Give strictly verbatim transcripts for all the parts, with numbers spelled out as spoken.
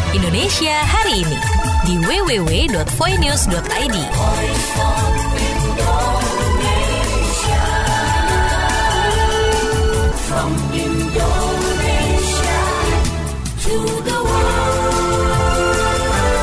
Indonesia hari ini di w w w dot voinews dot i d. From Indonesia to the world.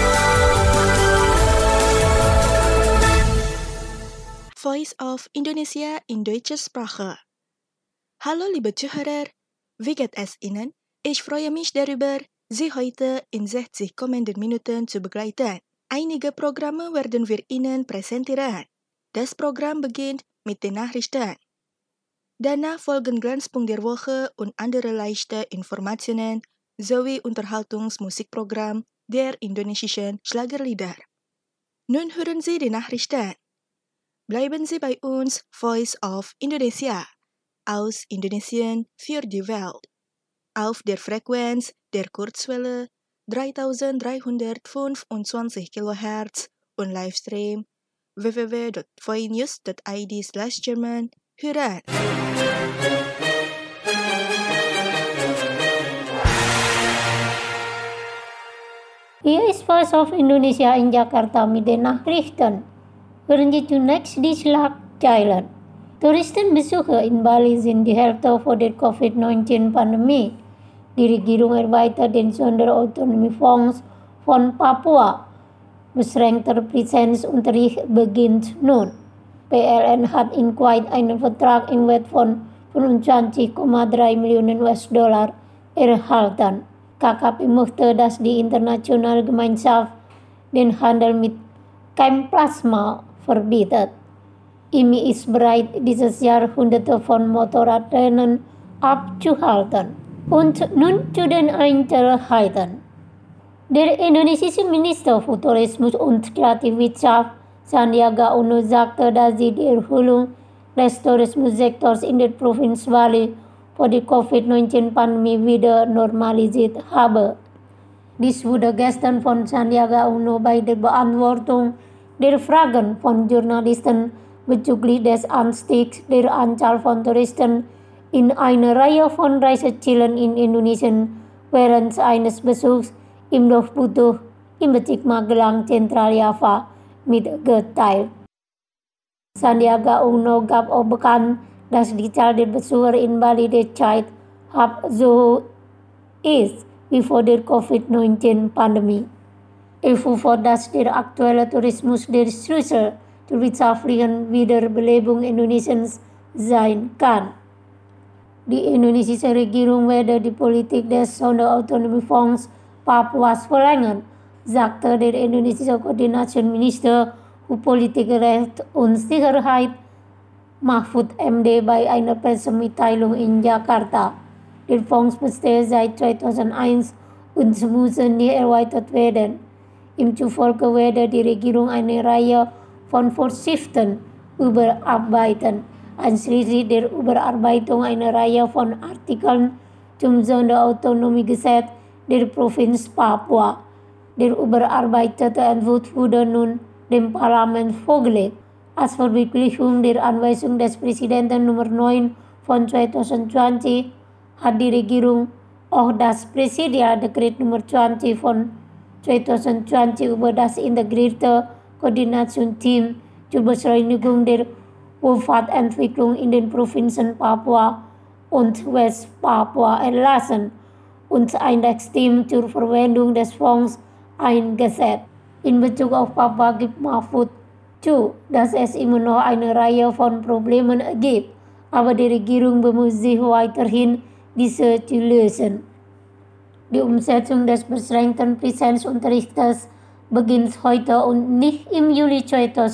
Voice of Indonesia in deutscher Sprache. Hallo liebe Zuhörer, wie geht es Ihnen? Ich freue mich darüber, Sie heute in sechzig kommenden Minuten zu begleiten. Einige Programme werden wir Ihnen präsentieren. Das Programm beginnt mit den Nachrichten. Danach folgen Glanzpunkt der Woche und andere leichte Informationen sowie Unterhaltungsmusikprogramm der indonesischen Schlagerlieder. Nun hören Sie die Nachrichten. Bleiben Sie bei uns, Voice of Indonesia, aus Indonesien für die Welt, auf der Frequenz der Kurzwelle dreitausenddreihundertfünfundzwanzig Kilohertz und Livestream w w w dot voinews dot i d slash German hören. Hier ist Voice of Indonesia in Jakarta mit den Nachrichten. Hören Sie zunächst die Schlagzeilen. Touristenbesuche in Bali sind die Hälfte vor der Covid neunzehn Pandemie. Die Regierung erweitert den Sonderautonomiefonds von Papua. Beschränkter Präsenzunterricht beginnt nun. P L N hat in Kuwait einen Vertrag im Wert von fünfundzwanzig Komma drei Millionen U S-Dollar erhalten. K K P möchte, dass die internationale Gemeinschaft den Handel mit Keimplasma verbietet. I M I ist bereit, dieses Jahr Hunderte von Motorradrennen abzuhalten. Und nun zu den Einzelheiten. Der indonesische Minister für Tourismus und Kreativwirtschaft Sandiaga Uno sagte, dass sie die Erholung des Tourismussektors in der Provinz Bali vor der Covid neunzehn Pandemie wieder normalisiert habe. Dies wurde gestern von Sandiaga Uno bei der Beantwortung der Fragen von Journalisten bezüglich des Anstiegs der Anzahl von Touristen in einer Reihe von Reisezielen in Indonesien während eines Besuchs im Dorf Butuh im Bezirk Magelang, Zentraljava, mitgeteilt. Sandiaga Uno gab auch bekannt, dass die Zahl der Besucher in Bali derzeit halb so ist wie vor der Covid neunzehn Pandemie. Er fuhr fort, dass der aktuelle Tourismus der Schlüssel zur wirtschaftlichen Wiederbelebung Indonesiens sein kann. Die indonesische Regierung werde die Politik des Sonderautonomiefonds Papuas verlängern, sagte der indonesische Koordinationsminister für Politik, Recht und Sicherheit Mahfud M D bei einer Pressemitteilung in Jakarta. Der Fonds besteht seit zweitausendeins und muss nie erweitert werden. Ihm zufolge werde die Regierung eine Reihe von Vorschriften überarbeiten, einschließlich der Überarbeitung einer Reihe von Artikeln zum Sonderautonomiegesetz der Provinz Papua. Der überarbeitete Entwurf wurde nun dem Parlament vorgelegt. Als Verwirklichung der Anweisung des Präsidenten Nummer neun von zweitausendzwanzig hat die Regierung auch das Präsidialdekret Nummer zwanzig von zweitausendzwanzig über das integrierte Koordinationsteam zur Beschleunigung der Wohlfahrtsentwicklung in den Provinzen Papua und West-Papua erlassen und ein Team zur Verwendung des Fonds eingesetzt. In Bezug auf Papua gibt Mahfud zu, dass es immer noch eine Reihe von Problemen gibt, aber die Regierung bemüht sich weiterhin, diese zu lösen. Die Umsetzung des beschränkten Präsenzunterrichtes beginnt heute und nicht im Juli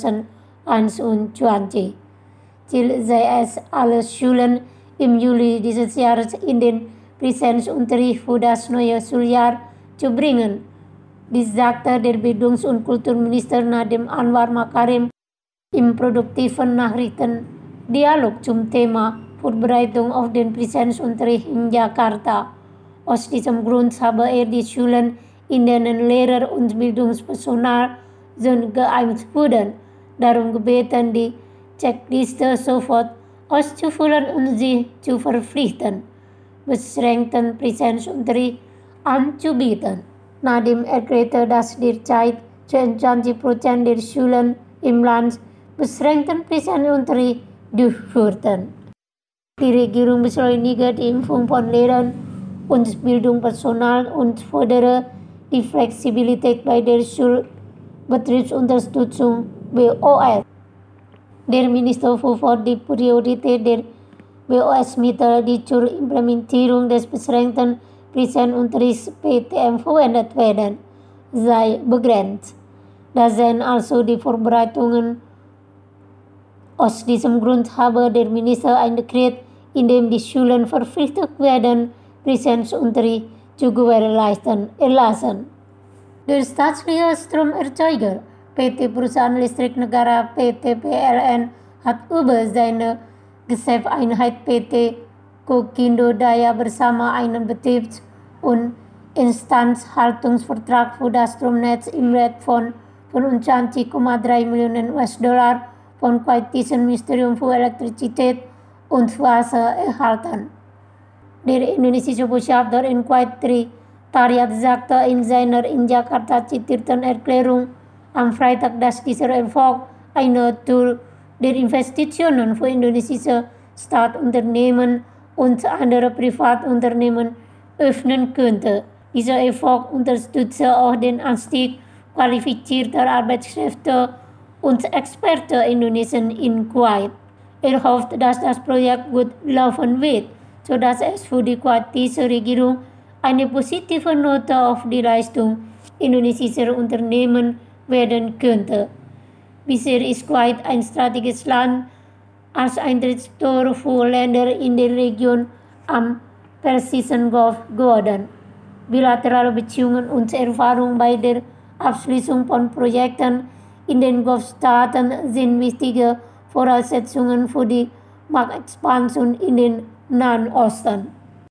zweitausendeinundzwanzig. Ziel sei es, alle Schulen im Juli dieses Jahres in den Präsenzunterricht für das neue Schuljahr zu bringen. Dies sagte der Bildungs- und Kulturminister Nadiem Anwar Makarim im produktiven Nachrichtendialog zum Thema Vorbereitung auf den Präsenzunterricht in Jakarta. Aus diesem Grund habe er die Schulen, in denen Lehrer und Bildungspersonal schon geimpft wurden, darum gebeten, die Checkliste sofort auszufüllen und sie zu verpflichten, beschränkten Präsenzunterricht anzubieten. Nadiem erklärte, dass derzeit zweiundzwanzig Prozent der Schulen im Land beschränkten Präsenzunterricht durchführten. Die Regierung beschleunige die Impfung von Lehrern und Bildungspersonal und fordere die Flexibilität bei der Schulbetriebsunterstützung B O S. Der Minister verfort die Priorität der B O S-Mittel, die zur Implementierung des beschränkten Präsenzunterrichts P T M verwendet werden, sei begrenzt. Das seien also die Vorbereitungen. Aus diesem Grund habe der Minister ein Dekret, in dem die Schulen verpflichtet werden, Präsenzunterricht zu gewährleisten, erlassen. Der staatliche Stromerzeuger P T Perusahaan Listrik Negara P T P L N hat über seine Geschäftseinheit P T Kokindo Daya bersama einen Betriebs- und Instandhaltungsvertrag für das Stromnetz im Wert von fünfundzwanzig Komma drei Millionen U S-Dollar vom kuwaitischen Ministerium für Elektrizität und Wasser erhalten. Der indonesische Botschafter in Kuwait Tariat sagte in seiner in Jakarta zitierten Erklärung am Freitag, dass dieser Erfolg eine Tür der Investitionen für indonesische Staatunternehmen und andere Privatunternehmen öffnen könnte. Dieser Erfolg unterstütze auch den Anstieg qualifizierter Arbeitskräfte und Experten Indonesiens in Kuwait. Er hofft, dass das Projekt gut laufen wird, sodass es für die kuwaitische Regierung eine positive Note auf die Leistung indonesischer Unternehmen werden könnte. Bisher ist Kuwait ein strategisches Land als Eintrittstor für Länder in der Region am Persischen Golf geworden. Bilaterale Beziehungen und Erfahrung bei der Abschließung von Projekten in den Golfstaaten sind wichtige Voraussetzungen für die Marktexpansion in den Nahen Osten.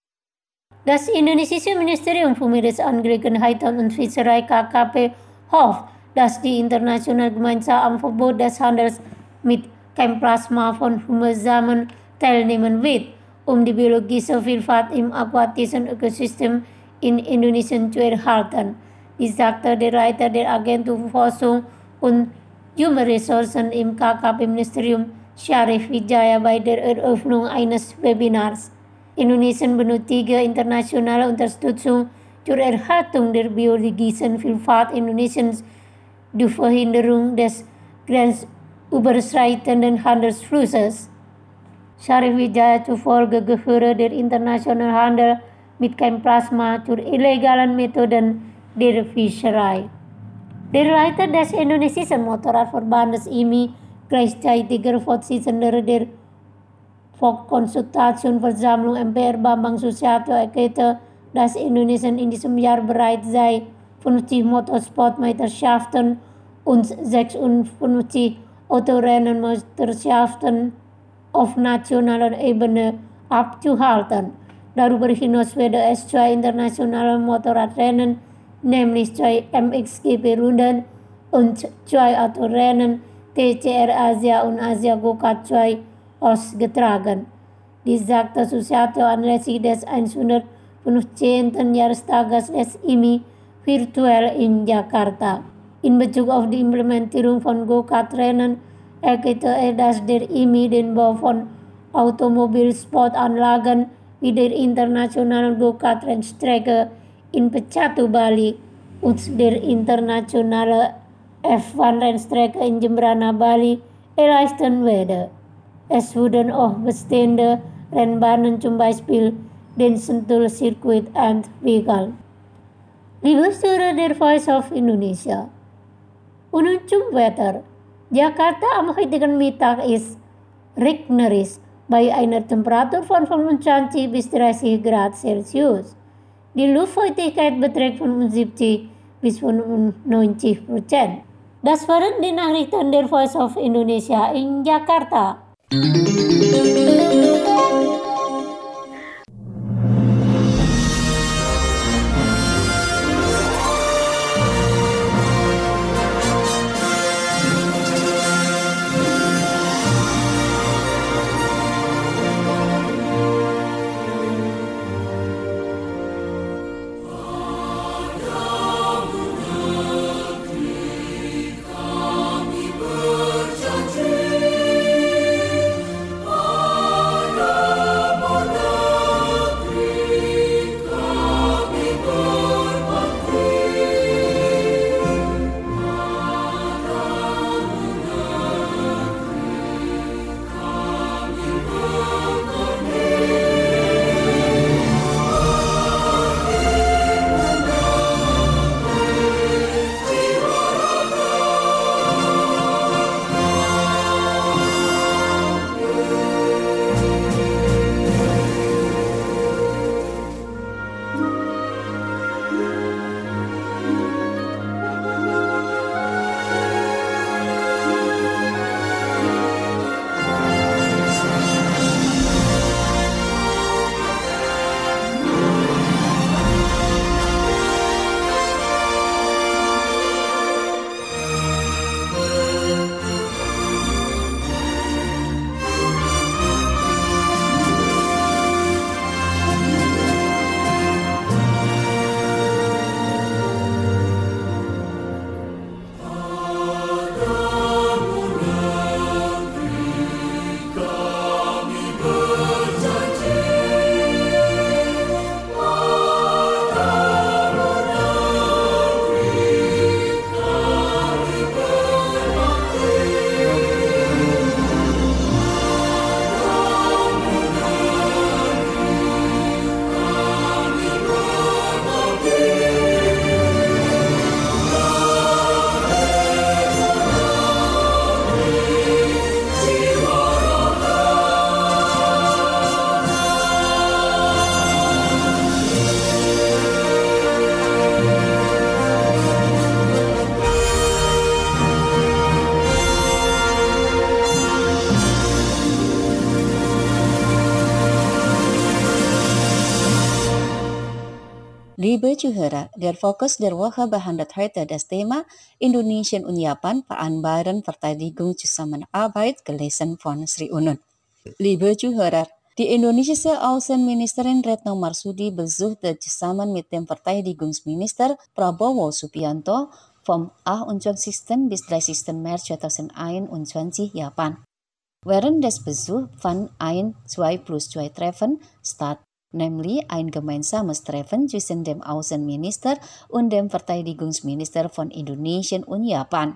Das indonesische Ministerium für Meeresangelegenheiten und Fischerei K K P hofft, dass die internationale Gemeinschaft am Verbot des Handels mit Chemplasma von Hummersamen teilnehmen wird, um die biologische Vielfalt im aquatischen Ökosystem in Indonesien zu erhalten. Dies sagte der Leiter der Agentur für Forschung und Human-Ressourcen im K K P-Ministerium Syarif Wijaya bei der Eröffnung eines Webinars. Indonesien benötige internationale Unterstützung zur Erhaltung der biologischen Vielfalt Indonesiens, die Verhinderung des grenzüberschreitenden Handelsflusses. Syarif Wijaya zufolge gehöre der internationale Handel mit Chemplasma zur illegalen Methoden der Fischerei. Der Leiter des indonesischen Motorradverbandes I M I, gleichzeitiger Vorsitzender der Volkskonsultationsversammlung M P R Bambang Susatyo erklärte, dass Indonesien in diesem Jahr bereit sei, fünfzig Motorsportmeisterschaften und sechsundfünfzig Autorennenmeisterschaften auf nationaler Ebene abzuhalten. Darüber hinaus werde es zwei internationale Motorradrennen, nämlich zwei M X G P-Runden und zwei Autorennen T C R Asia und Asia Go-Kart zwei ausgetragen. Dies sagte Susatyo anlässlich des hundertfünfzehnten Jahrestages des I M I virtuell in Jakarta. In Bezug auf die Implementierung von Go-Kart-Rennen erklärte er, dass der I M I den Bau von Automobilsportanlagen wie der internationalen Go-Kart-Rennstrecke in Pecatu, Bali und der internationale F eins Rennstrecke in Jembrana, Bali erleichtern werde. Es wurden auch bestehende Rennbahnen, zum Beispiel den Sentul Circuit entwickelt. Liebe Hörer der Voice of Indonesia, und zum Wetter. Jakarta am heutigen Mittag ist regnerisch bei einer Temperatur von fünfundzwanzig bis dreißig Grad Celsius. Die Luftfeuchtigkeit beträgt fünfundsiebzig bis fünfundneunzig Prozent. Das waren die Nachrichten der Voice of Indonesia in Jakarta. Zuhörer, der Fokus der Woche behandelt heute das Thema Indonesien und Japan vereinbaren Verteidigung Zusammenarbeit, gelesen von Sri Unun. Liebe Zuhörer, die indonesische Außenministerin Retno Marsudi besuchte zusammen mit dem Verteidigungsminister Prabowo Subianto vom achtundzwanzigsten bis dreißigsten März zweitausendeinundzwanzig Japan. Während des Besuchs fand ein zwei plus zwei Treffen statt, nämlich ein gemeinsames Treffen zwischen dem Außenminister und dem Verteidigungsminister von Indonesien und Japan.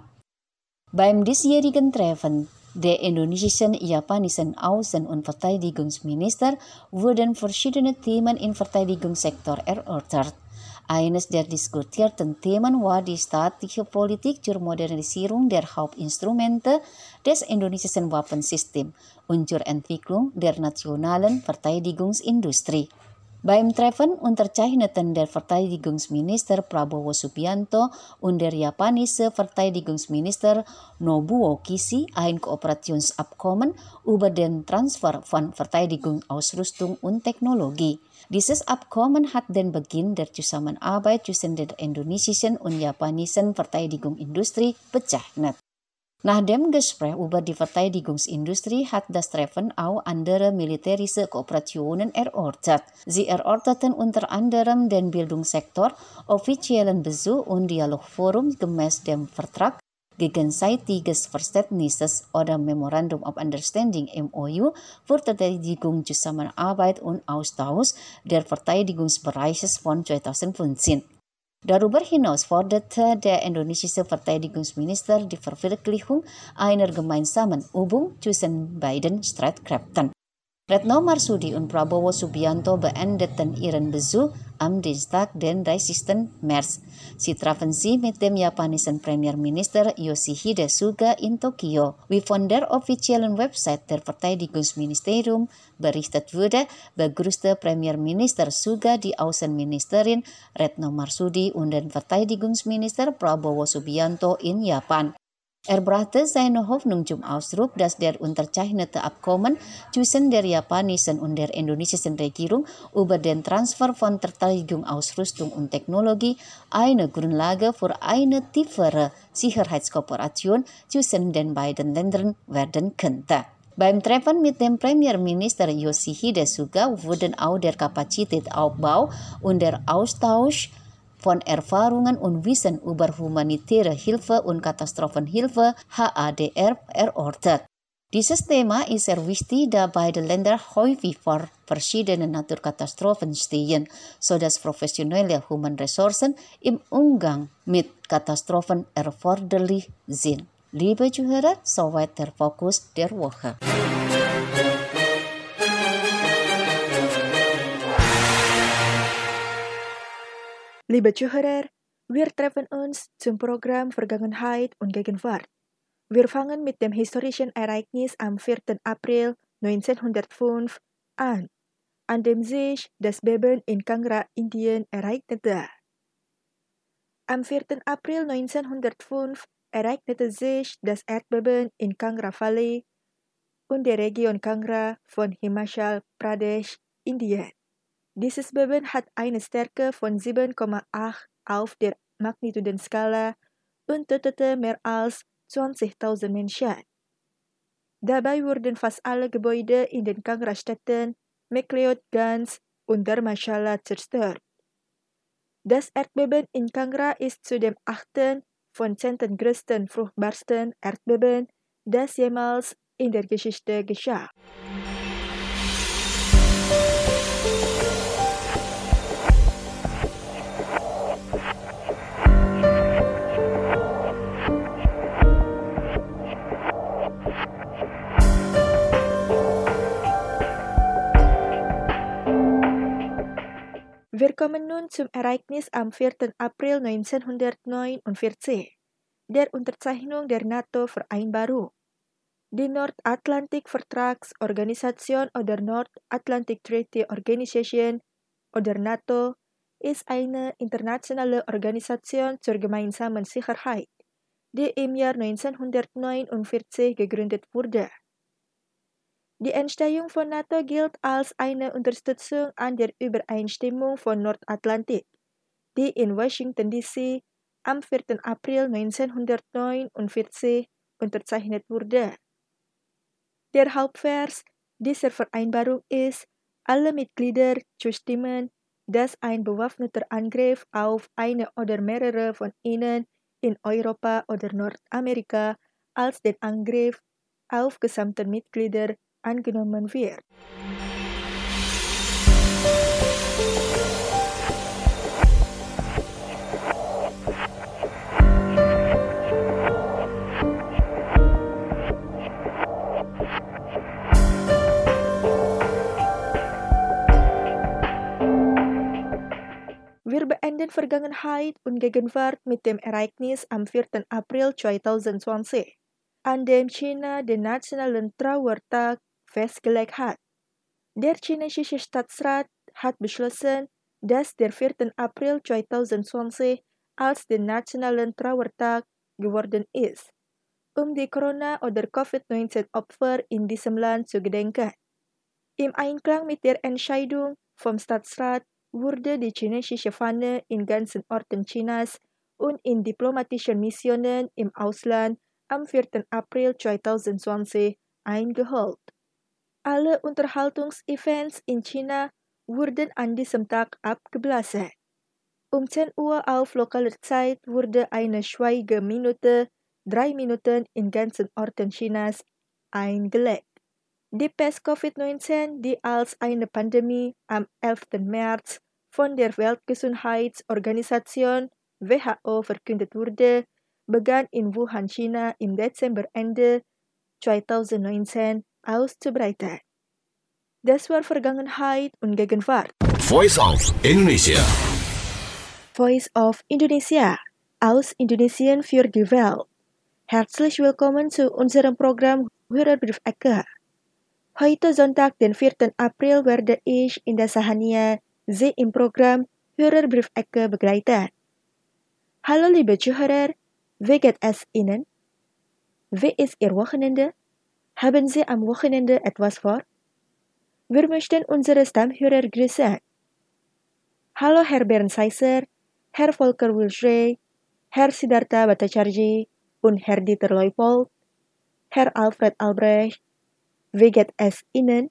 Beim diesjährigen Treffen der indonesischen japanischen Außen- und Verteidigungsminister wurden verschiedene Themen im Verteidigungssektor erörtert. Eines der diskutierten Themen war die staatliche Politik zur Modernisierung der Hauptinstrumente des indonesischen Waffensystems und zur Entwicklung der nationalen Verteidigungsindustrie. Beim Treffen unterzeichneten der Verteidigungsminister Prabowo Subianto und der japanische Verteidigungsminister Nobuo Kishi ein Kooperationsabkommen über den Transfer von Verteidigungsausrüstung und Technologie. Dieses Abkommen hat den Beginn der Zusammenarbeit zwischen der indonesischen und japanischen Verteidigungsindustrie bezeichnet. Nach dem Gespräch über die Verteidigungsindustrie hat das Treffen auch andere militärische Kooperationen erörtert. Sie erörterten unter anderem den Bildungssektor, offiziellen Besuch und Dialogforum gemäß dem Vertrag gegenseitiges Verständnisses oder Memorandum of Understanding M O U für Verteidigung, Zusammenarbeit und Austausch der Verteidigungsbereiches von zweitausendfünfzehn. Darüber hinaus forderte der indonesische Verteidigungsminister die Verwirklichung einer gemeinsamen Übung zwischen beiden Streitkräften. Retno Marsudi und Prabowo Subianto beendeten ihren Besuch am Dienstag, den dreißigsten März. Sie trafen sich mit dem japanischen Premierminister Yoshihide Suga in Tokio. Wie von der offiziellen Website der Verteidigungsministerium berichtet wurde, begrüßte Premierminister Suga die Außenministerin Retno Marsudi und den Verteidigungsminister Prabowo Subianto in Japan. Er brachte seine Hoffnung zum Ausdruck, dass der unterzeichnete Abkommen zwischen der japanischen und der indonesischen Regierung über den Transfer von Verteidigungsausrüstung und Technologie eine Grundlage für eine tiefere Sicherheitskooperation zwischen den beiden Ländern werden könnte. Beim Treffen mit dem Premierminister Yoshihide Suga wurden auch der Kapazitätsaufbau und der Austausch von Erfahrungen und Wissen über humanitäre Hilfe und Katastrophenhilfe H A D R erörtert. Dieses Thema ist sehr wichtig, da beide Länder häufig vor verschiedenen Naturkatastrophen stehen, sodass professionelle Humanressourcen im Umgang mit Katastrophen erforderlich sind. Liebe Zuhörer, soweit der Fokus der Woche. Liebe Zuhörer, wir treffen uns zum Programm Vergangenheit und Gegenwart. Wir fangen mit dem historischen Ereignis am vierten April neunzehnhundertfünf an, an dem sich das Beben in Kangra, Indien, ereignete. Am vierten April neunzehnhundertfünf ereignete sich das Erdbeben in Kangra Valley und der Region Kangra von Himachal Pradesh, Indien. Dieses Beben hat eine Stärke von sieben Komma acht auf der Magnitudenskala und tötete mehr als zwanzigtausend Menschen. Dabei wurden fast alle Gebäude in den Kangra-Städten McLeod-Ganj und Dharmshala zerstört. Das Erdbeben in Kangra ist zu dem achten von zehnten größten fruchtbarsten Erdbeben, das jemals in der Geschichte geschah. Wir kommen nun zum Ereignis am vierten April neunzehnhundertneunundvierzig, der Unterzeichnung der NATO-Vereinbarung. Die Nordatlantik-Vertragsorganisation oder North Atlantic Treaty Organization oder NATO ist eine internationale Organisation zur gemeinsamen Sicherheit, die im Jahr neunzehnhundertneunundvierzig gegründet wurde. Die Entstehung von NATO gilt als eine Unterstützung an der Übereinstimmung von Nordatlantik. die in Washington D C am vierten April neunzehnhundertneunundvierzig unterzeichnet wurde. Der Hauptvers dieser Vereinbarung ist, alle Mitglieder zustimmen, dass ein bewaffneter Angriff auf eine oder mehrere von ihnen in Europa oder Nordamerika als den Angriff auf gesamte Mitglieder angenommen wird. Wir beenden Vergangenheit und Gegenwart mit dem Ereignis am vierten April zweitausendzwanzig, an dem China den nationalen Trauertag festgelegt hat. Der chinesische Staatsrat hat beschlossen, dass der vierten April zweitausendzwanzig als den nationalen Trauertag geworden ist, um die Corona- oder Covid neunzehn-Opfer in diesem Land zu gedenken. Im Einklang mit der Entscheidung vom Staatsrat wurde die chinesische Fahne in ganzen Orten Chinas und in diplomatischen Missionen im Ausland am vierten April zweitausendzwanzig eingeholt. Alle Unterhaltungsevents in China wurden an diesem Tag abgeblasen. Um zehn Uhr auf lokaler Zeit wurde eine Schweigeminute, drei Minuten in ganzen Orten Chinas, eingelegt. Die Pest Covid neunzehn, die als eine Pandemie am elften März von der Weltgesundheitsorganisation W H O verkündet wurde, begann in Wuhan, China im Dezember Ende zweitausendneunzehn auszubreiten. Das war Vergangenheit und Gegenwart. Voice of Indonesia. Voice of Indonesia, aus Indonesien für die Welt. Herzlich willkommen zu unserem Programm Hörerbriefecke. Heute Sonntag, den vierten April, werde ich in der Sahania Sie im Programm Hörerbriefecke begleiten. Hallo liebe Zuhörer, wie geht es Ihnen? Wie ist Ihr Wochenende? Haben Sie am Wochenende etwas vor? Wir möchten unsere Stammhörer grüßen. Hallo Herr Bernd Seiser, Herr Volker Wilschrey, Herr Siddhartha Bhattacharjee und Herr Dieter Leupold, Herr Alfred Albrecht. Wie geht es Ihnen?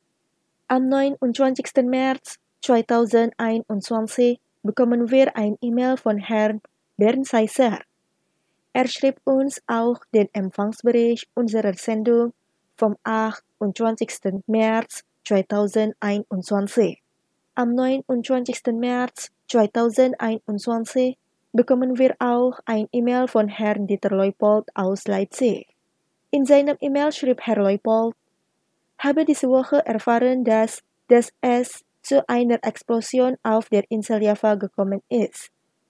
Am neunundzwanzigsten März zweitausendeinundzwanzig bekommen wir ein E-Mail von Herrn Bernd Seiser. Er schrieb uns auch den Empfangsbericht unserer Sendung vom achtundzwanzigsten März zweitausendeinundzwanzig. Am neunundzwanzigsten März zweitausendeinundzwanzig bekommen wir auch ein E-Mail von Herrn Dieter Leupold aus Leipzig. In seinem E-Mail schrieb Herr Leupold, habe diese Woche erfahren, dass, dass es zu einer Explosion auf der Insel Java gekommen ist.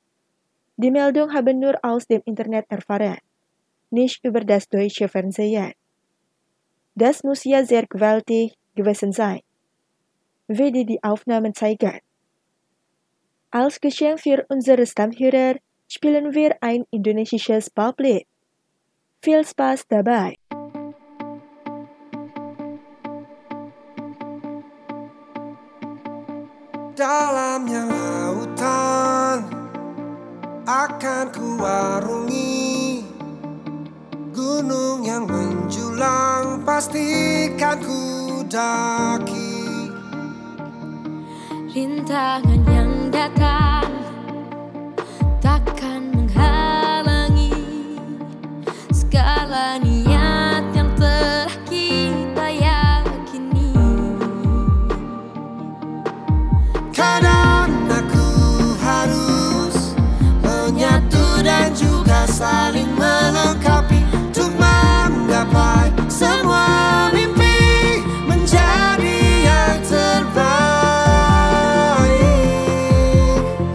Die Meldung habe nur aus dem Internet erfahren, nicht über das deutsche Fernsehen. Das muss ja sehr gewaltig gewesen sein, wie die die Aufnahmen zeigen. Als Geschenk für unsere Stammhörer spielen wir ein indonesisches Poplied. Viel Spaß dabei! Dalamnya lautan akan kuarungi, gunung yang menjulang pastikan ku daki. Rintangan yang datang takkan menghalangi segala niat yang telah kita yakini. Kadang aku harus menyatu dan juga saling melengkapi untuk menggapai semua mimpi menjadi yang terbaik.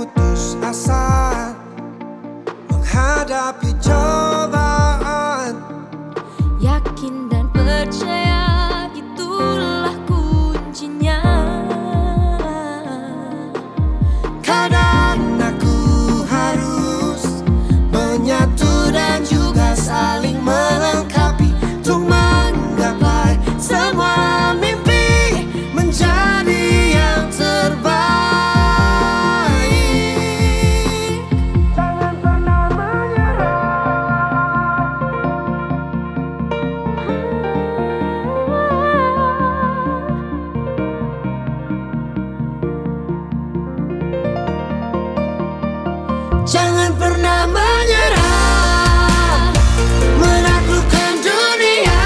putus asa menghadapi cobaan. Yakin dan percaya itulah kuncinya. Kadang aku harus menyatu dan juga saling melengkapi untuk menggapai semua mimpi menjadi yang terbaik. Jangan pernah menyerah. Jangan pernah menyerah, menaklukkan dunia.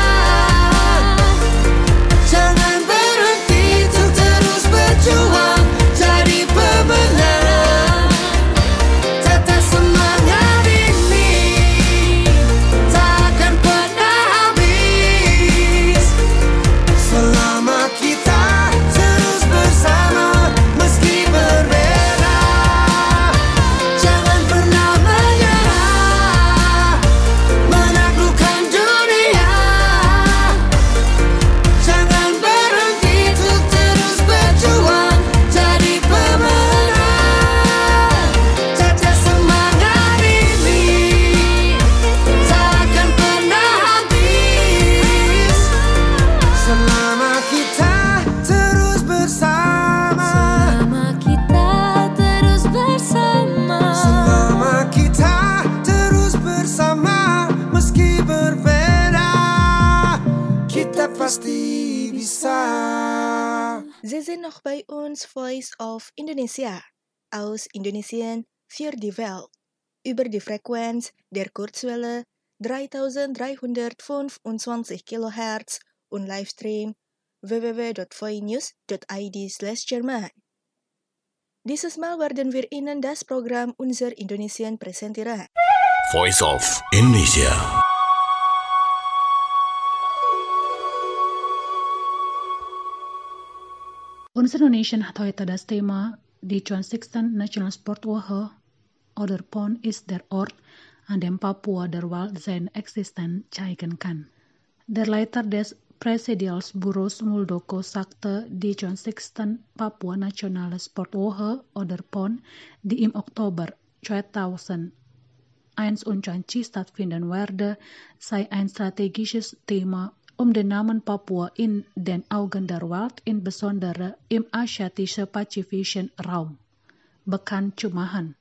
Jangan berhenti untuk terus berjuang jadi pemenang. Tetap semangat ini takkan pernah habis selama kita terus bersama meski berbeda. Jangan pernah menyerah, menaklukkan dunia. Jangan berhenti untuk terus berjuang jadi pemenang. Tetap semangat ini takkan pernah habis selama kita terus bersama. Selama kita terus bersama. Selama kita terus bersama meski berbeda, kita pasti bisa. Sie sind noch bei uns Voice of Indonesia aus Indonesien für die Welt über die Frequenz der Kurzwelle dreitausenddreihundertfünfundzwanzig Kilohertz und Livestream w w w dot voinews dot i d slash German. Dieses Mal werden wir Ihnen das Programm Unser Indonesien präsentieren. Voice of Indonesia. Onze Indonesian Hathoita das Thema die zwanzigsten National Sportwoche oder P O N ist der Ort, an dem Papua der Welt seine Existenz zeigen kann. Der Leiter des Präsidialsbüros Muldoko sagte, die zwanzigsten Papua Nationale Sportwoche oder P O N, die im Oktober zweitausendeinundzwanzig stattfinden werde, sei ein strategisches Thema, um den Namen Papua in den Augen der Welt, insbesondere im asiatisch-pazifischen Raum, bekannt zu machen.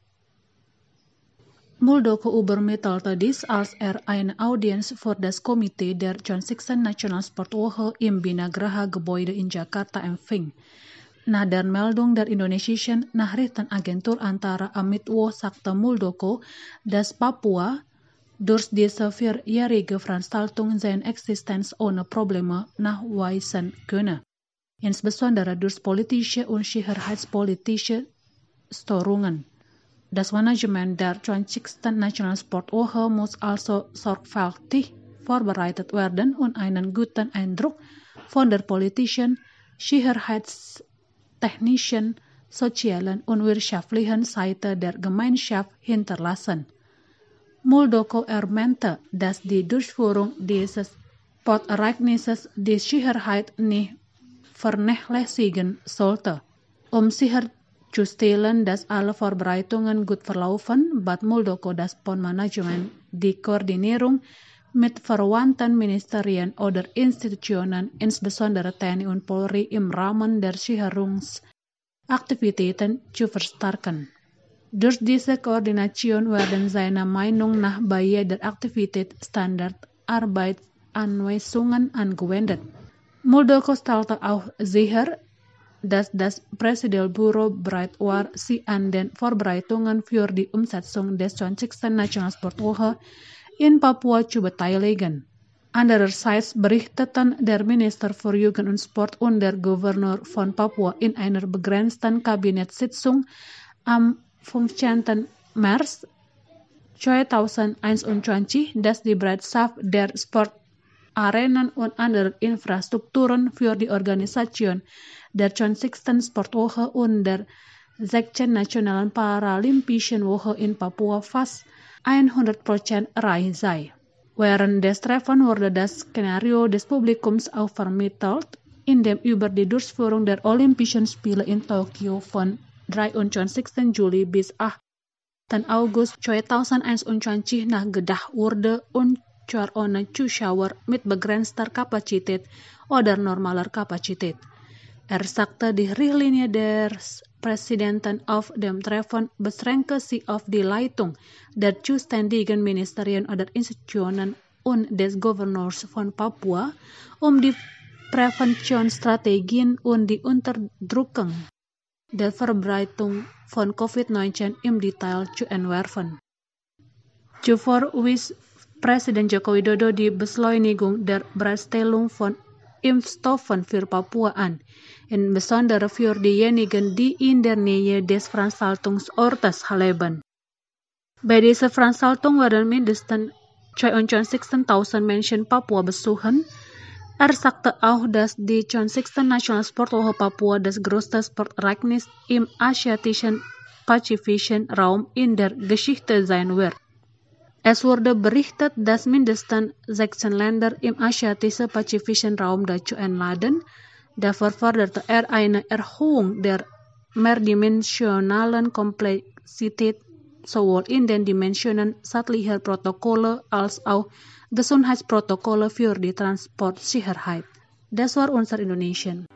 Muldoko übermittelte dies, als er eine Audienz für das Komitee der zwanzigsten Nationalsportwoche im Binagraha-Gebäude in Jakarta empfing. Nach der Meldung der indonesischen Nachrichtenagentur Antara am Mittwoch sagte Muldoko, dass Papua durch diese vierjährige Veranstaltung seine Existenz ohne Probleme nachweisen könne, insbesondere durch politische und sicherheitspolitische Störungen. Das Management der zwanzigsten Nationalsportwoche muss also sorgfältig vorbereitet werden und einen guten Eindruck von der politischen, sicherheitstechnischen, sozialen und wirtschaftlichen Seite der Gemeinschaft hinterlassen. Muldoko erwähnte, dass die Durchführung dieses Sportereignisses die Sicherheit nicht vernachlässigen sollte. Um sicherzustellen, dass alle Vorbereitungen gut verlaufen, bat Muldoko das P O N-Management die Koordinierung mit verwandten Ministerien oder Institutionen, insbesondere T N I und Polri, im Rahmen der Sicherungsaktivitäten zu verstärken. Durch diese Koordination werden seiner Meinung nach bei jeder Aktivität Standardarbeitsanweisungen angewendet. Muldoko stellte auch sicher, dass das Präsidialbüro bereit war, sich an den Vorbereitungen für die Umsetzung des zwanzigsten Nationalsportwoche in Papua zu beteiligen. Andererseits berichteten der Minister für Jugend und Sport und der Gouverneur von Papua in einer begrenzten Kabinettssitzung am fünfzehnten März zweitausendeinundzwanzig, dass die Bereitschaft der Sportarenen und anderen Infrastrukturen für die Organisation der zwanzigsten Sportwoche und der sechzehnten nationalen Paralympischen Woche in Papua fast hundert Prozent erreicht sei. Während des Treffen wurde das Szenario des Publikums auch vermittelt, in dem über die Durchführung der Olympischen Spiele in Tokio von dreiundzwanzigsten Juli bis achten August zweitausendeinundzwanzig nachgedacht wurde und für ohne Zuschauer mit begrenzter Kapazität oder normaler Kapazität. Er sagte, die Richtlinie des Präsidenten auf dem Treffen beschränkte sich auf die Leitung der zuständigen Ministerien oder Institutionen und des Gouverneurs von Papua, um die Präventionsstrategien und die Unterdrückung der Verbreitung von Covid neunzehn im Detail zu entwerfen. Zuvor wies Präsident Joko Widodo die Beschleunigung der Bereitstellung von Impfstoffen für Papua an, insbesondere für diejenigen, die in der Nähe des Veranstaltungsortes leben. Bei dieser Veranstaltung werden mindestens zweiundzwanzigtausend Menschen Papua besuchen. Er sagte auch, dass die zwanzigste National Sportwoche Papua das größte Sportereignis im asiatischen pazifischen Raum in der Geschichte sein wird. Es wurde berichtet, dass mindestens sechzehn Länder im asiatisch-pazifischen Raum dazu einladen. Dafür forderte er eine Erhöhung der mehrdimensionalen Komplexität sowohl in den Dimensionen staatlicher Protokolle als auch Gesundheitsprotokolle für die Transportsicherheit. Das war unser Indonesian.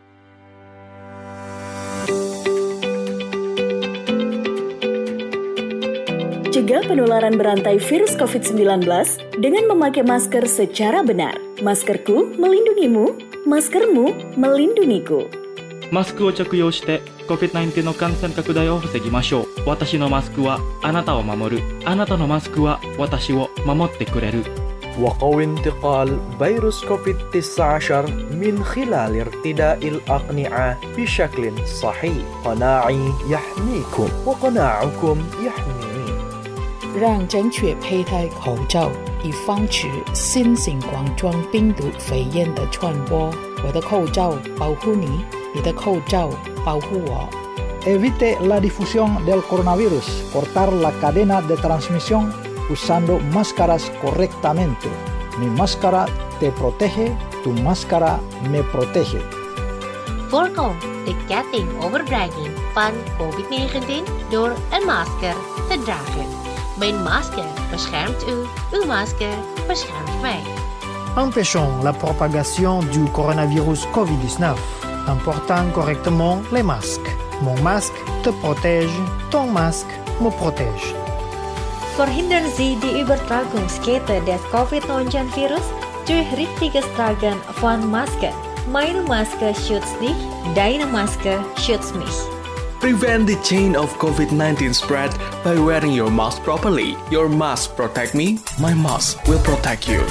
Cegah penularan berantai virus covid sembilan belas dengan memakai masker secara benar. Maskerku melindungimu, maskermu melindungiku. マスクを着用して コビッドナインティーン の感染拡大を防ぎましょう。私のマスクはあなたを守る。あなたのマスクは私を守ってくれる。 وقوي انتقال فيروس كوفيد تسعة عشر من خلال ارتداء الأقنعة بشكل صحيح. قناعي يحميكم وقناعكم يحميني. 让正确佩戴口罩，以防止新型冠状病毒肺炎的传播。我的口罩保护你，你的口罩保护我。 Evite la difusión del coronavirus. Cortar la cadena de transmisión usando máscaras correctamente. Mi máscara te protege, tu máscara me protege. Voorkom de ketting overdraging van covid negentien door een masker te dragen. Mijn masker beschermt u, uw masker beschermt mij. Empêchons la propagation du coronavirus covid dix-neuf en portant correctement les masques. Mon masque te protège, ton masque me protège. Verhindern Sie die Übertragungskette des covid neunzehn Virus durch richtiges Tragen von Masken. Meine Maske schützt dich, deine Maske schützt mich. Prevent the chain of covid nineteen spread by wearing your mask properly. Your mask protect me, my mask will protect you.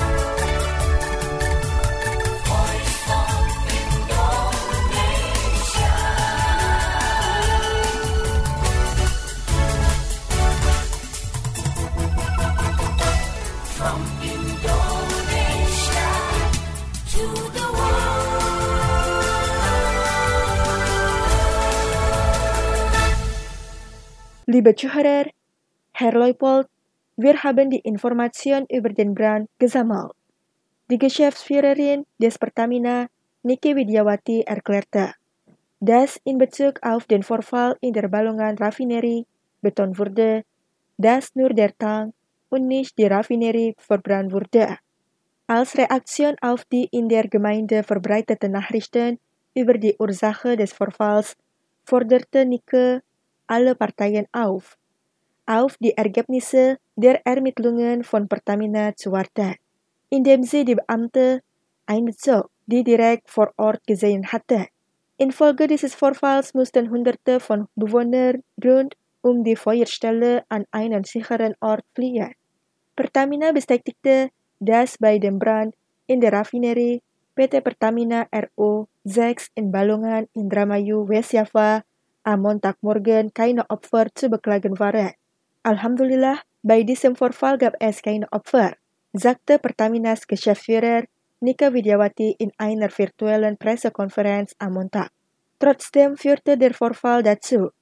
Liebe Zuhörer, Herr Leupold, wir haben die Information über den Brand gesammelt. Die Geschäftsführerin des Pertamina, Nike Widiawati, erklärte, dass in Bezug auf den Vorfall in der Balongan-Raffinerie betont wurde, dass nur der Tank und nicht die Raffinerie verbrannt wurde. Als Reaktion auf die in der Gemeinde verbreiteten Nachrichten über die Ursache des Vorfalls forderte Nike alle Parteien auf, auf die Ergebnisse der Ermittlungen von Pertamina zu warten, indem sie die Beamte einbezog, die direkt vor Ort gesehen hatte. Infolge dieses Vorfalls mussten Hunderte von Bewohnern rund um die Feuerstelle an einen sicheren Ort fliehen. Pertamina bestätigte, dass bei dem Brand in der Raffinerie P T Pertamina R O sechs in Balongan, Indramayu, West Java am Montagmorgen keine Opfer zu beklagen waren. Alhamdulillah, bei diesem Vorfall gab es keine Opfer, sagte Pertaminas Geschäftsführer Nika Widiawati in einer virtuellen Pressekonferenz am Montag. Trotzdem führte der Vorfall dazu,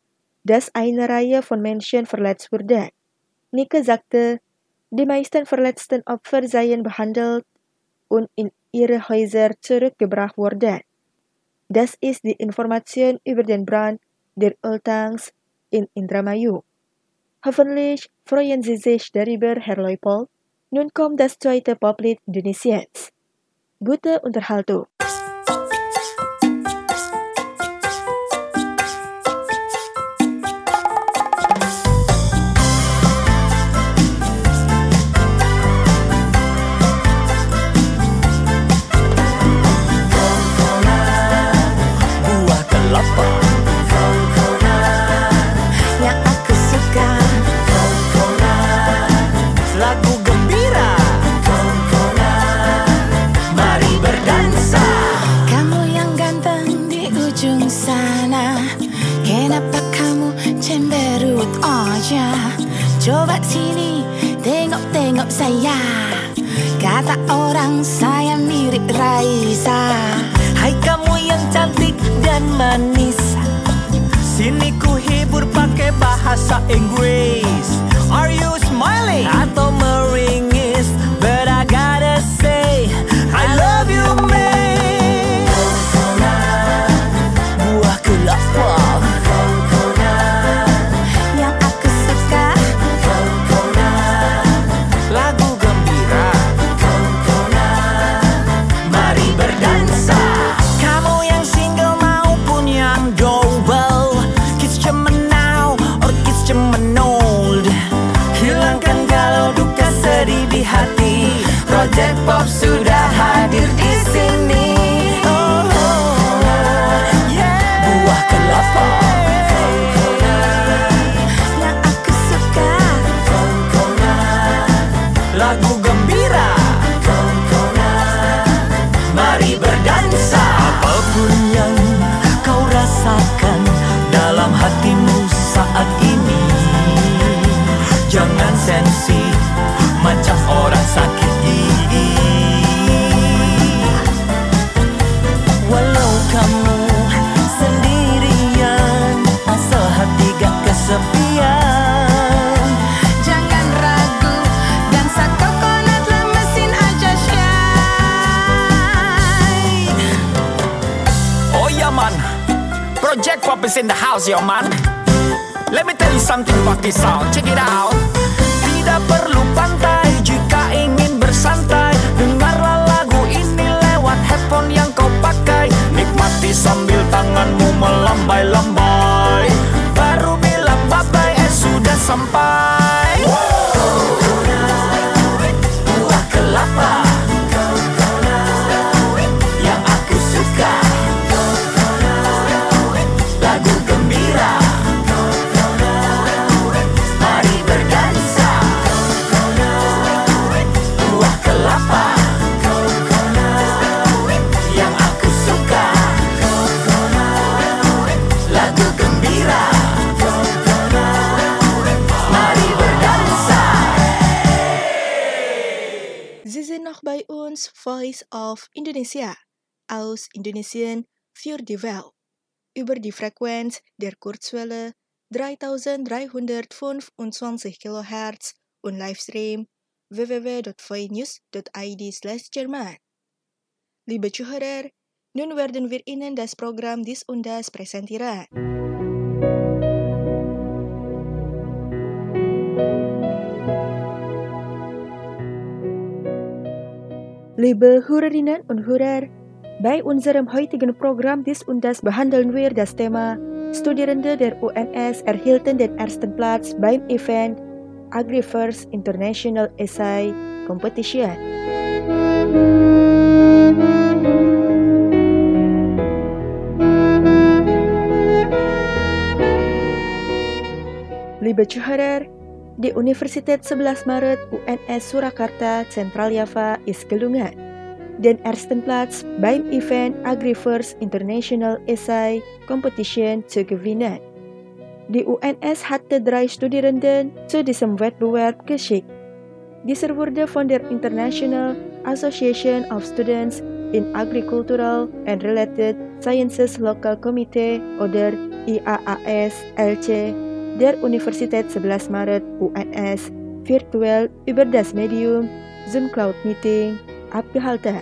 Das eine Reihe von Menschen verletzt wurde. Nicke sagte, die meisten verletzten Opfer seien behandelt und in ihre Häuser zurückgebracht worden. Das ist die Information über den Brand der Öltanks in Indramayu. Hoffentlich freuen Sie sich darüber, Herr Leupold. Nun kommt das zweite Poplied Indonesiens. Gute Unterhaltung. Coba sini, tengok-tengok saya. Kata orang saya mirip Raisa. Hai kamu yang cantik dan manis, sini ku hibur pakai bahasa Inggris. Are you smiling atau meringis? But I gotta say, I love you, man. Buah kelapa Project Pop sudah hadir di sini. Oh, yeah. Buah kelapa yang aku suka, lagu gembira, mari berdansa. Apapun yang kau rasakan dalam hatimu saat ini, jangan sensi macam orang sakit gigi. Walau kamu sendirian, asal hati gak kesepian, jangan ragu, dansa coconut mesin aja shine. Oh yeah man, Project Pop is in the house yo man. Let me tell you something about this sound, check it out. Tidak perlu pantai jika ingin bersantai. Dengarlah lagu ini lewat headphone yang kau pakai. Nikmati sambil tanganmu melambai-lambai. Baru bilang bye-bye, eh sudah sampai. Buah kelapa yang aku suka, lagu gembira, mari berdansa. Yang aku suka, lagu gembira, mari berdansa. Sie sind noch bei uns, Voice of Indonesia, aus Indonesien für die Welt, über die Frequenz der Kurzwelle dreitausenddreihundertfünfundzwanzig Kilohertz und Livestream w w w dot voinews dot i d slash German. Liebe Zuhörer, nun werden wir Ihnen das Programm dies und das präsentieren. Liebe Hörerinnen und Hörer, bei unserem heutigen Programm dies und das behandeln wir das Thema Studierende der U N S erhielten den ersten Platz beim Event Agri-First International Essay Competition. Liebe Zuhörer, di Universität sebelas Maret U N S Surakarta Zentral Java ist gelungen, den ersten Platz beim Event Agri-First International Essay Competition zu gewinnen. Die U N S hatte drei Studierenden zu diesem Wettbewerb geschickt. Dieser wurde von der International Association of Students in Agricultural and Related Sciences Local Committee oder I A A S L C der Universität sebelas Maret U N S virtuell über das Medium Zoom Cloud Meeting abgehalten.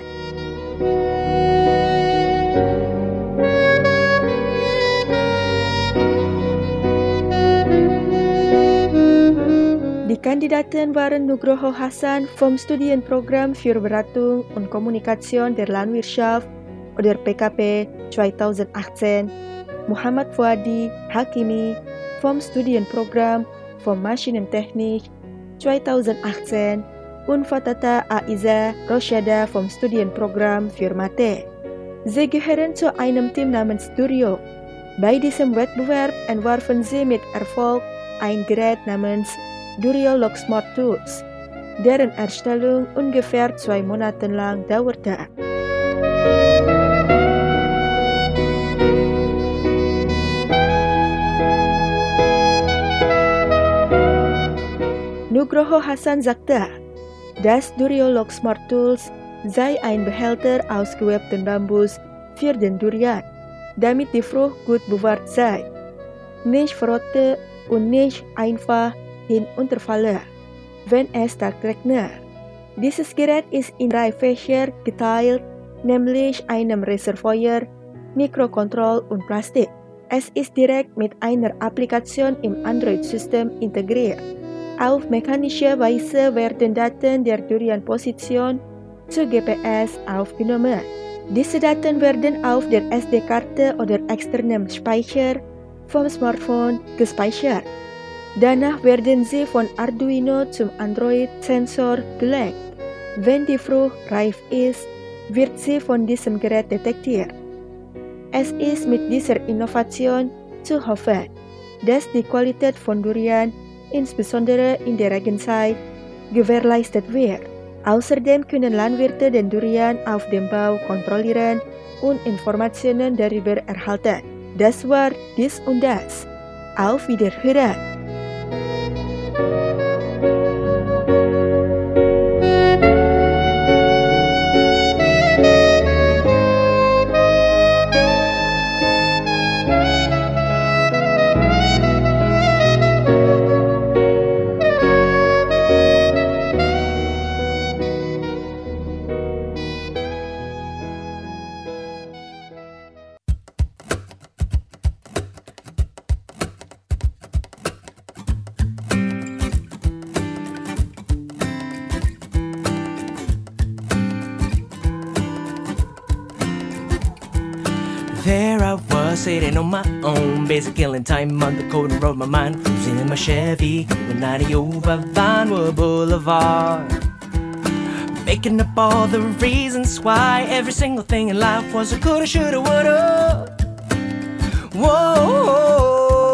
Die Kandidaten waren Nugroho Hassan vom Studienprogramm für Beratung und Kommunikation der Landwirtschaft oder P K P zwanzig achtzehn, Muhammad Fuadi Hakimi vom Studienprogramm für Maschinentechnik zwanzig achtzehn und Fatata Aiza Roshada vom Studienprogramm für Mathe. Sie gehören zu einem Team namens Durio. Bei diesem Wettbewerb entwarfen sie mit Erfolg ein Gerät namens Durio Log Smart Tools, deren Erstellung ungefähr zwei Monate lang dauerte. Nugroho Hassan sagte, dass Durio Log Smart Tools sei ein Behälter aus gewebtem Bambus für den Durian, damit die Frucht gut bewahrt sei, nicht verrotte und nicht einfach hinunterfalle, wenn es stark regnet. Dieses Gerät ist in drei Fächer geteilt, nämlich einem Reservoir, Mikrokontroll und Plastik. Es ist direkt mit einer Applikation im Android-System integriert. Auf mechanische Weise werden Daten der Durian-Position zu G P S aufgenommen. Diese Daten werden auf der S D-Karte oder externem Speicher vom Smartphone gespeichert. Danach werden sie von Arduino zum Android-Sensor gelegt. Wenn die Frucht reif ist, wird sie von diesem Gerät detektiert. Es ist mit dieser Innovation zu hoffen, dass die Qualität von Durian insbesondere in der Regenzeit gewährleistet wird. Außerdem können Landwirte den Durian auf dem Bau kontrollieren und Informationen darüber erhalten. Das war dies und das. Auf Wiederhören! There I was, sitting on my own, basic killing time on the corner of my mind, cruising in my Chevy, going ninety over Vinewood Boulevard, making up all the reasons why every single thing in life was a coulda, shoulda, woulda. Whoa,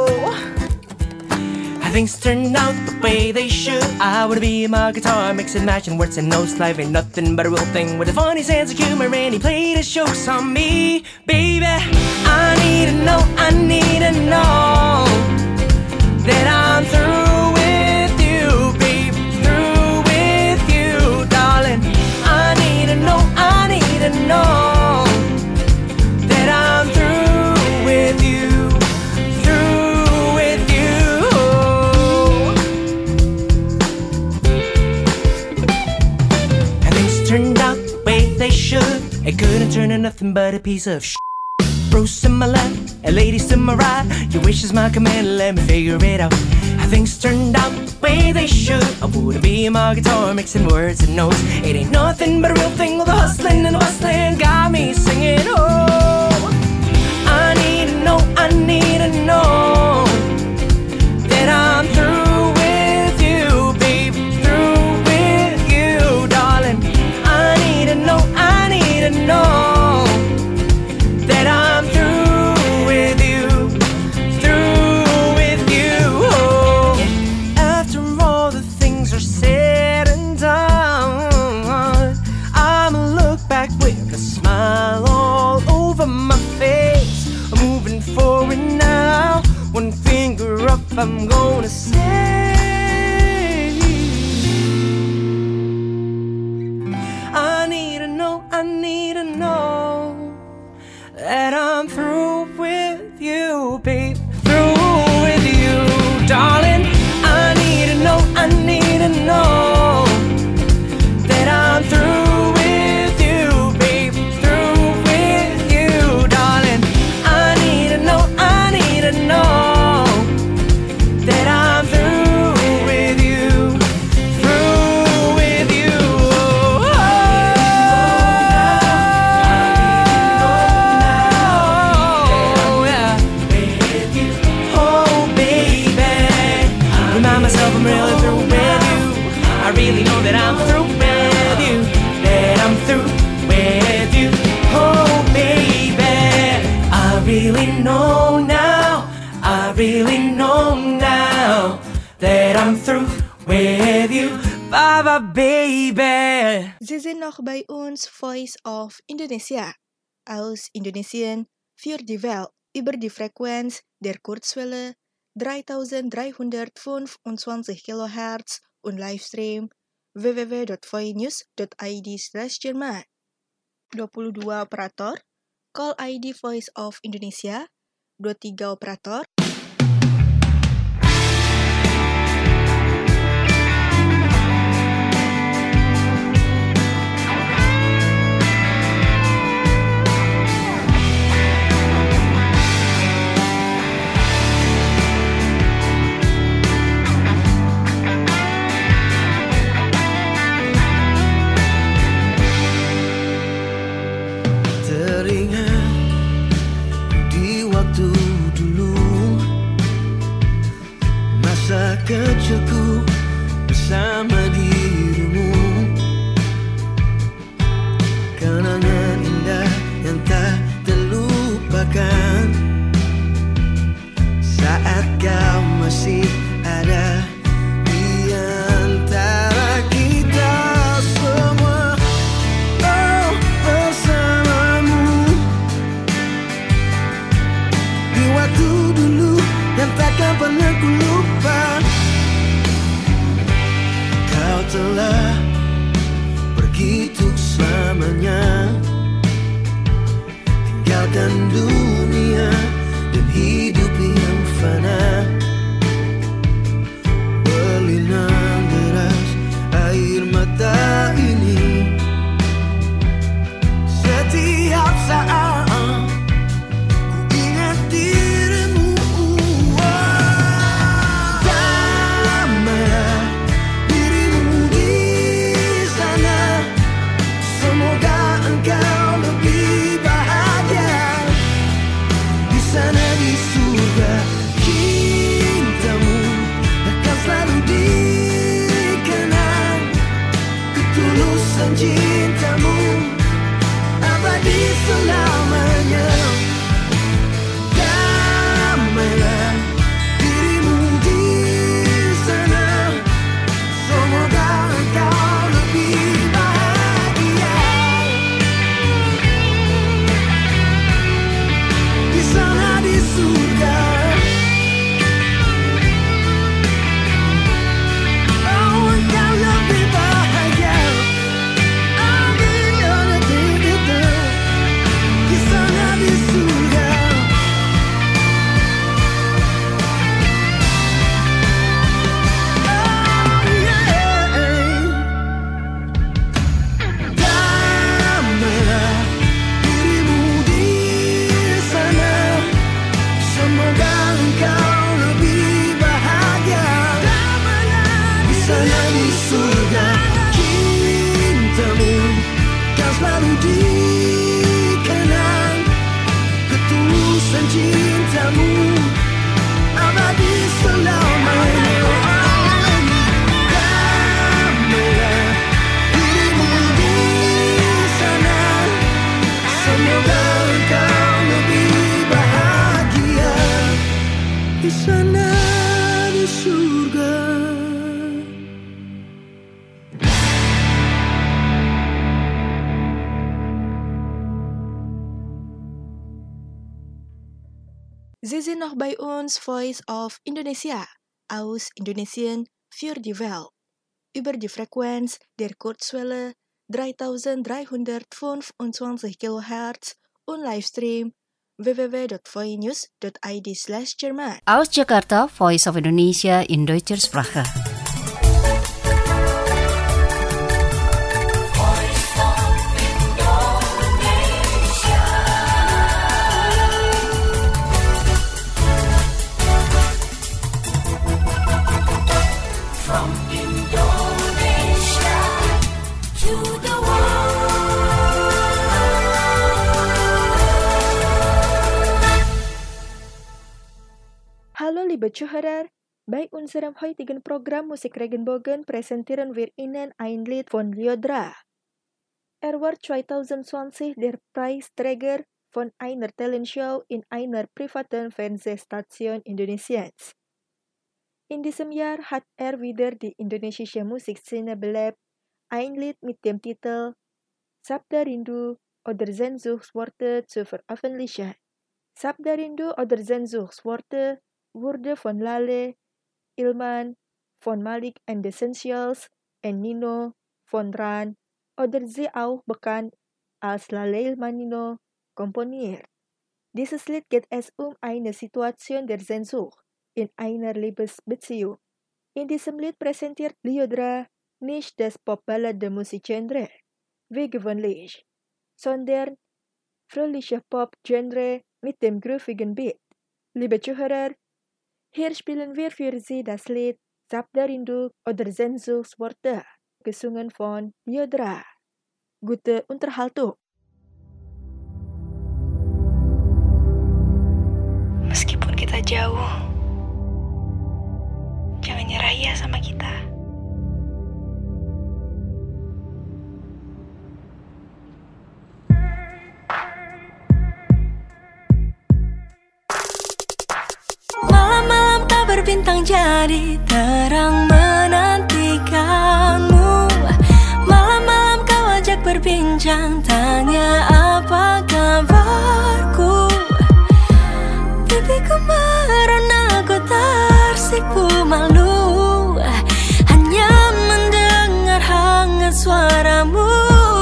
things turned out the way they should. I would be my guitar, mixing, matching words and notes. Life ain't nothing but a real thing with a funny sense of humor, and he played his jokes on me. Baby, I need to know, I need to know that I'm through with you, babe, through with you, darling. I need to know, I need to know that I'm through with you, through with you. And things turned out the way they should. It couldn't turn to nothing but a piece of shit. Bruce to my left, and ladies to my right. Your wish is my command, let me figure it out. How things turned out the way they should. I wouldn't be my guitar, mixing words and notes. It ain't nothing but a real thing with the hustling and the bustling. Got me singing, oh, I need to know, I need to know that I'm through with you, babe, through with you, darling. I need to know, I need to know that I'm through with you, through with you. Oh, after all the things are said and done, I'ma look back with a smile all over my face. I'm moving forward now, one finger up, I'm gonna say I need to know, I need to know that I'm through with you, babe. really know now, I really know now that I'm through with you, bye bye baby. Sie sind noch bei uns Voice of Indonesia, aus Indonesien für die Welt über die Frequenz der Kurzwelle dreitausenddreihundertfünfundzwanzig Kilohertz und Livestream w w w dot voinews dot i d slash Jerman. dua puluh dua operator, call I D Voice of Indonesia, dua puluh tiga operator, kecilku bersama dirimu, kenangan indah yang tak terlupakan saat kau masih ada di antara kita semua. Oh, bersamamu di waktu dulu yang takkan pernah ku lupa. Kau telah pergi untuk selamanya, tinggalkan dunia dan hidup yang fana. Berlinang deras air mata ini setiap saat ku ingat dirimu. Cintamu abadi selamanya. Damailah dirimu di sana, semoga engkau lebih bahagia di sana di surga. Oh, engkau lebih bahagia cintamu abadi selamanya. Damailah dirimu di sana, semoga engkau lebih bahagia di sana di surga. Sie sind noch bei uns Voice of Indonesia, aus Indonesien für die Welt, über die Frequenz der Kurzwelle dreitausenddreihundertfünfundzwanzig Kilohertz und Livestream w w w dot voinews dot i d slash Jerman. Aus Jakarta, Voice of Indonesia in Deutscher Sprache. Hallo liebe Zuhörer, bei unserem heutigen Programm Musik Regenbogen präsentieren wir Ihnen ein Lied von Lyodra. Er war zwanzig zwanzig der Preisträger von einer Talentshow in einer privaten Fernsehstation Indonesiens. In diesem Jahr hat er wieder die indonesische Musikszene belebt, ein Lied mit dem Titel Sabda Rindu oder Sehnsuchtsworte zu veröffentlichen. Sabda Rindu oder Sehnsuchtsworte wurde von Lale, Ilman, von Malik and the Essentials, und Nino, von Ran oder sie auch bekannt als Lale Ilman Nino, komponiert. Dieses Lied geht es um eine Situation der Sehnsucht in einer Liebesbeziehung. In diesem Lied präsentiert Lyodra nicht das Pop-Ballade-Musikgenre, wie gewöhnlich, sondern fröhliche Pop-Genre mit dem groovigen Beat. Liebe Zuhörer, hier spielen wir für Sie das Lied Sabda Rindu oder Sehnsuchtsworte, gesungen von Lyodra. Gute Unterhaltung! Meskipun kita jauh, jangan nyerah ya sama kita. Malam-malam tak berbintang jadi terang menantikanmu. Malam-malam kau ajak berbincang, tanya apa kabarku. Pipiku merona, aku tersipu malu, hanya mendengar hangat suaramu.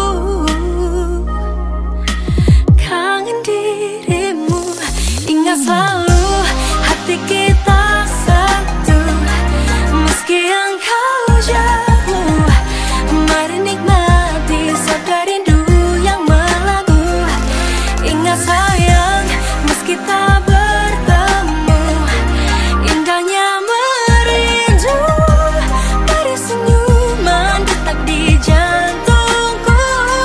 Kangen dirimu, ingat selalu hati kita satu. Meski engkau jauh, mari nikmati sabda rindu yang melagu. Ingat sayang, meski tak bertemu, indahnya merindu. Pada senyuman detak di jantungku.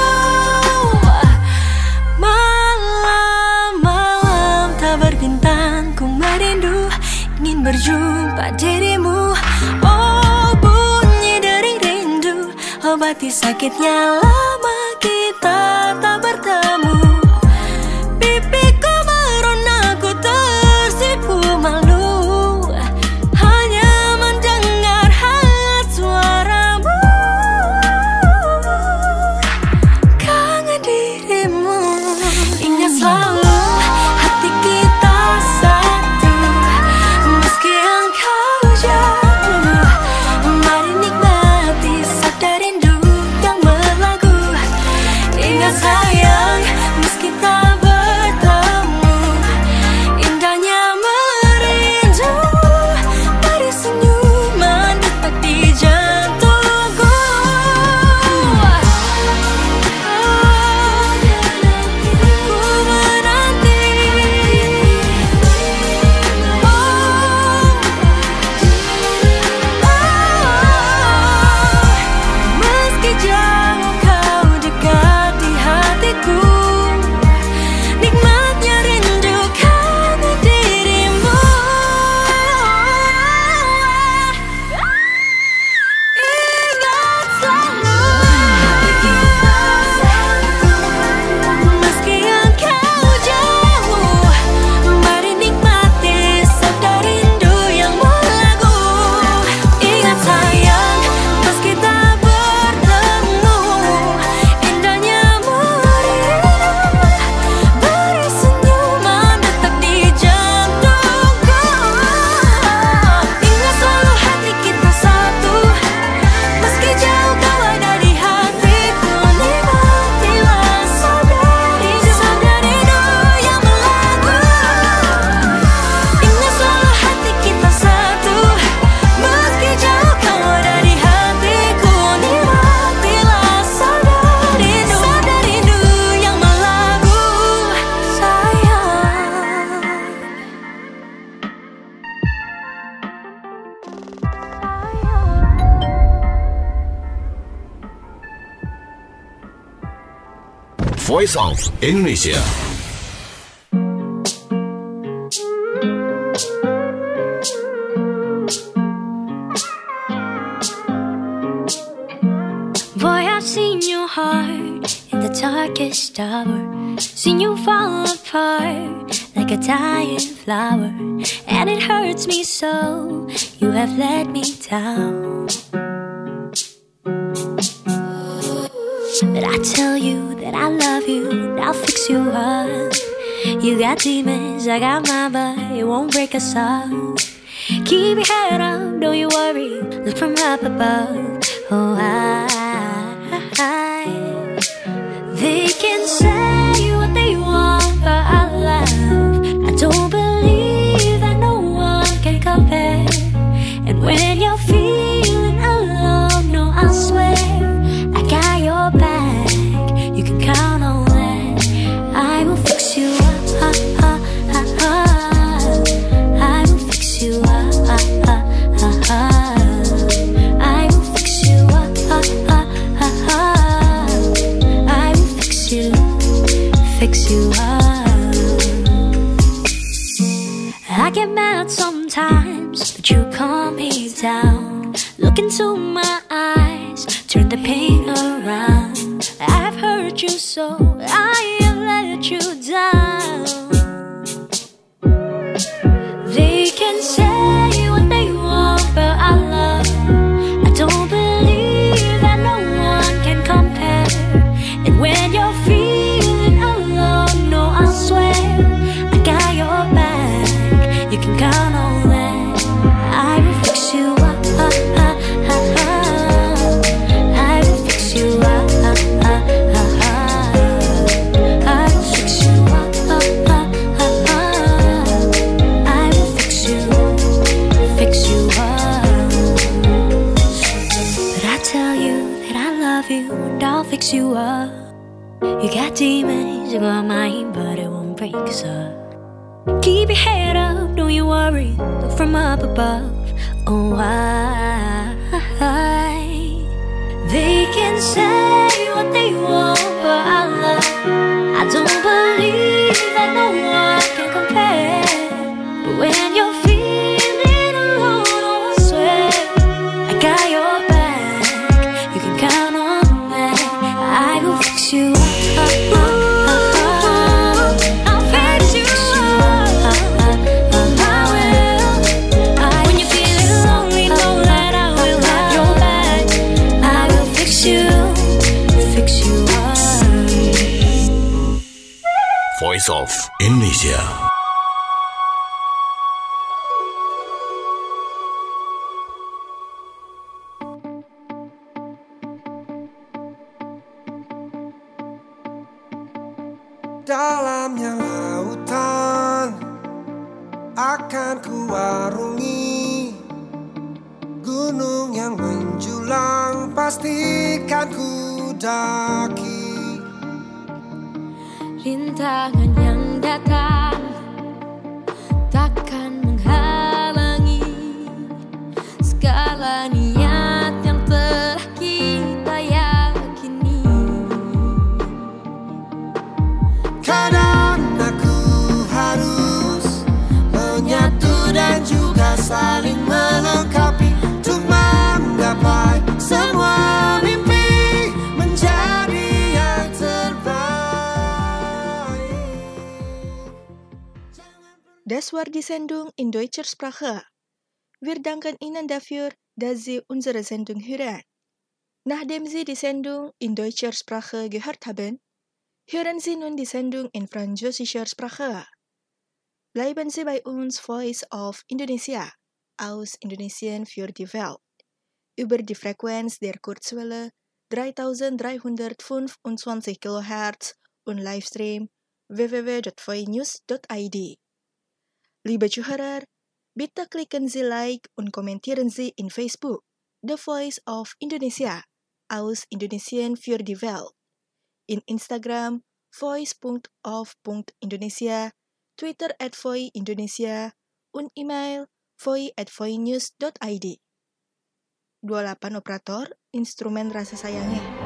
Malam-malam tak berbintang, ku merindu, ingin berjumpa dirimu. Oh, bunyi dering rindu, obati sakitnya lama kita tak bertemu. Pipiku merona, ku tersipu malu, hanya mendengar hangat suaramu. Kangen dirimu, ingat selalu hati kita satu. Meski engkau jauh, mari nikmati sabda rindu yang melagu. Ingat sayang, meski tak bertemu, indahnya merindu. Pada senyuman detak di jantungku. Ku menanti, meski jauh kau dekat di hatiku. Nikmatnya rindu kangen dirimu. Ingat selalu hati kita satu. Meski engkau jauh, mari nikmati sabda rindu yang melagu. Ingat sayang, meski tak bertemu, indahnya merindu. Beri senyuman detak di jantungku. Ingat selalu hati kita satu. Meski jauh kau ada di hatiku, nikmatilah sabda rindu, sabda rindu yang melagu. Ingat selalu hati kita satu. Meski jauh kau ada di hatiku, nikmatilah sabda rindu, sabda rindu yang melagu. Sayang. Voice of Indonesia. Boy, I've seen your heart in the darkest hour. seen you fall apart like a dying flower, and it hurts me so. You have let me down. But I tell you that I love you, and I'll fix you up. You got demons, I got mine, but it won't break us up. Keep your head up, don't you worry, look from up above. Oh, I, I they can say what they want, but I love. I don't believe that no one can compare. And when you're feeling alone, no, I swear I got your back. You can count on that. I will fix you up. I will fix you up. I will fix you up. I will fix you, fix you up. I get mad sometimes, but you calm me down. Look into my eyes, turn the pain around. I've hurt you so, I have let you down. They can say what they want, but I love. I don't believe that no one can compare. And when you're feeling alone, no, I swear I got your back. You can count on that. I will fix you up. I will fix you up. I will fix you up. I will fix you, fix you up. But I tell you that I love you, and I'll fix you up. You got demons, you got mine, but it won't break us up. Keep your head up, don't you worry, look from up above. Oh, I, I they can say what they want, but I love. I don't believe that no one can compare. But when you're feeling alone, oh, I swear I got your back. You can count on that. I will fix you up. I'll fix you up. I will. When you're feeling lonely, know that I will have your back. I will fix you, fix you up. Voice of Indonesia. Dalamnya lautan akan kuarungi, gunung yang menjulang pastikan ku daki. Rintangan yang datang takkan menghalangi segala niat yang telah kita yakini. Kadang aku harus menyatu dan juga saling melengkapi untuk menggapai semua mimpi menjadi yang terbaik. Das war die Sendung in deutscher Sprache. Wir danken Ihnen dafür, dass Sie unsere Sendung hören. Nachdem Sie die Sendung in deutscher Sprache gehört haben, hören Sie nun die Sendung in französischer Sprache. Bleiben Sie bei uns, Voice of Indonesia, aus Indonesien für die Welt, über die Frequenz der Kurzwelle dreitausenddreihundertfünfundzwanzig Kilohertz und Livestream w w w dot voi news dot i d. Liebe Zuhörer, bitte klicken Sie Like und kommentieren Sie in Facebook The Voice of Indonesia, aus Indonesien für die Welt, in Instagram voice dot of dot indonesia, Twitter at voi indonesia, und email voi at voi news dot i d. dua puluh delapan operator instrumen rasa sayangnya.